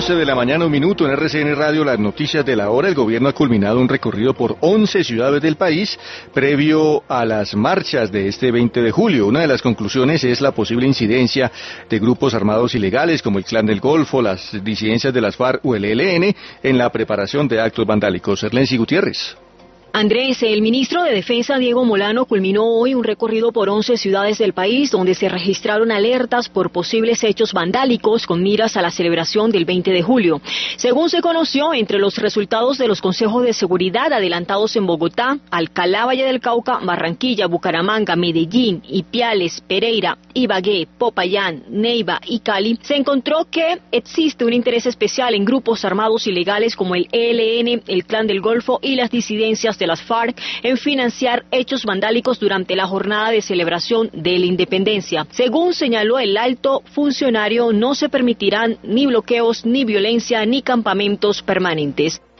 11 de la mañana, 1 minuto, en RCN Radio, las noticias de la hora. El gobierno ha culminado un recorrido por 11 ciudades del país previo a las marchas de este 20 de julio. Una de las conclusiones es la posible incidencia de grupos armados ilegales como el Clan del Golfo, las disidencias de las FARC o el ELN en la preparación de actos vandálicos. Erlensi Gutiérrez. Andrés, el ministro de Defensa Diego Molano culminó hoy un recorrido por 11 ciudades del país donde se registraron alertas por posibles hechos vandálicos con miras a la celebración del 20 de julio. Según se conoció, entre los resultados de los consejos de seguridad adelantados en Bogotá, Alcalá, Valle del Cauca, Barranquilla, Bucaramanga, Medellín, Ipiales, Pereira, Ibagué, Popayán, Neiva y Cali, se encontró que existe un interés especial en grupos armados ilegales como el ELN, el Clan del Golfo y las disidencias de las FARC en financiar hechos vandálicos durante la jornada de celebración de la independencia. Según señaló el alto funcionario, no se permitirán ni bloqueos, ni violencia, ni campamentos permanentes.